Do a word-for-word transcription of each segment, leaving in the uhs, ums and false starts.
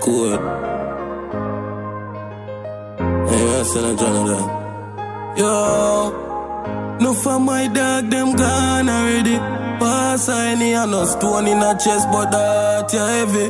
cool. Hey, I said, Jonathan. Yo, no for my dog, them gone already. Pass any and no stone in a chest, but that ya heavy.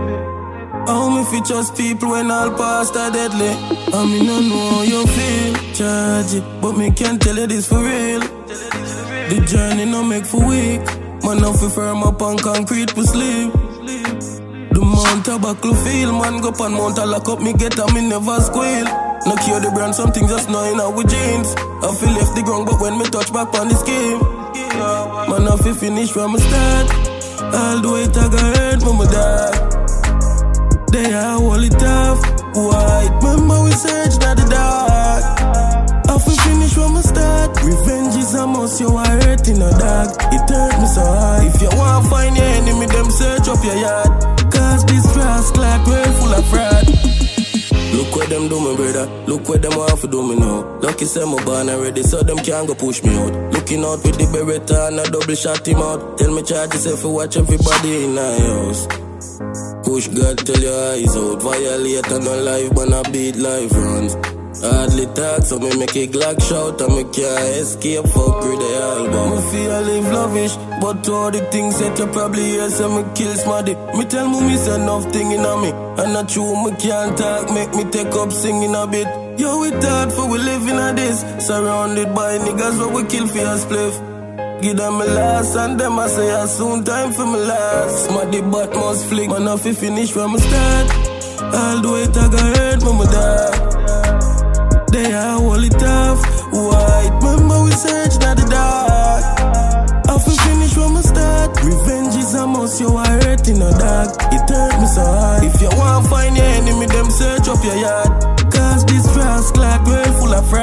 How me fi trust people when all past are deadly? I mean, no know how you feel, charge it, but me can't tell you this for real. The journey no make for weak. Man, now fi firm up on concrete for sleep. The mount tobacco feel, man, go pan mount a lock up, me get a me never squeal. No cure the brand, something just now in our jeans. I feel left the ground, but when me touch back on the scheme, man, I feel finish from the start. All the way I got hurt, mama dog. They are all it tough, white. Remember we searched at the dark. I feel finish from the start. Revenge is a must, you are hurting a dog. It hurt me so hard. If you want to find your enemy, them search up your yard. Cause this grass clock way full of fraud. Look what them do me, brother. Look what them want to do me now. Lucky say my born already, so them can't go push me out. Looking out with the Beretta and a double shot him out. Tell me charge yourself for watch everybody in my house. Push God till your eyes out. Violate and no life, but I beat life runs. Hardly talk, so me make a Glock shout and me can't escape. Fuck with the album. Me feel I live lavish, but all the things that you probably hear say me kill smarty. Me tell me miss enough thing in a me, and not true me can't talk. Make me take up singing a bit. Yo, we thought for we living a this, surrounded by niggas what we kill for a spliff. Give them a last and them I say a soon time for me last. Smarty but must flick, man I fi finish from the start. All the way I got hurt, mama dog. They are all it tough, white. Remember we searched at the dark. I feel finish from the start. Revenge is a must, you are hurting a dog. It hurt me so hard. If you want to find your enemy, them search up your yard. Cause this grass clock way full of